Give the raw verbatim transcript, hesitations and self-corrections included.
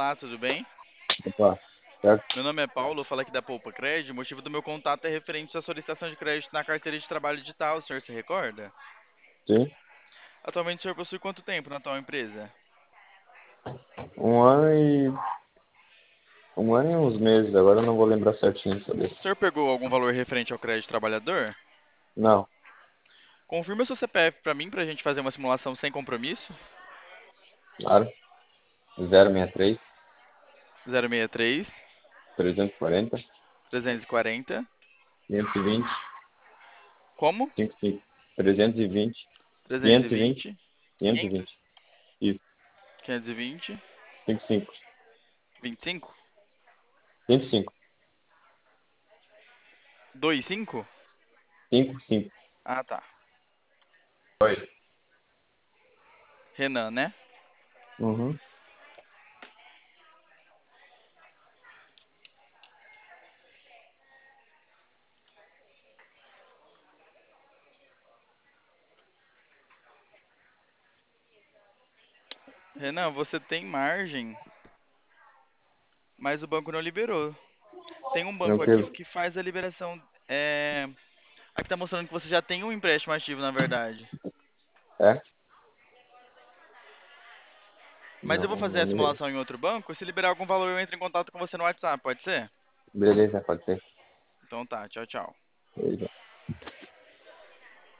Olá, tudo bem? Opa, certo? Meu nome é Paulo, eu falo aqui da Poupa Crédito. O motivo do meu contato é referente à solicitação de crédito na carteira de trabalho digital, o senhor se recorda? Sim. Atualmente o senhor possui quanto tempo na atual empresa? Um ano e. Um ano e uns meses, agora eu não vou lembrar certinho sobre O isso. senhor pegou algum valor referente ao crédito trabalhador? Não, Confirma seu C P F para mim, para a gente fazer uma simulação sem compromisso. claro. zero seis três, zero seis três, trezentos e quarenta, trezentos e quarenta. quinhentos e vinte, Como? cinquenta e cinco. trezentos e vinte, quinhentos e vinte, trezentos e vinte, quinhentos e vinte. Isso, quinhentos e vinte, cinquenta e cinco. vinte e cinco, vinte e cinco. vinte e cinco. cinquenta e cinco. Ah, tá. Oi. Renan, né? Uhum. Renan, você tem margem, mas o banco não liberou. Tem um Não banco aqui quero. que faz a liberação. É... Aqui tá mostrando que você já tem um empréstimo ativo, na verdade. É? Mas eu vou Não, fazer não a me. simulação em outro banco. Se liberar algum valor, eu entro em contato com você no WhatsApp, pode ser? Beleza, pode ser. Então tá, tchau, tchau. Beleza.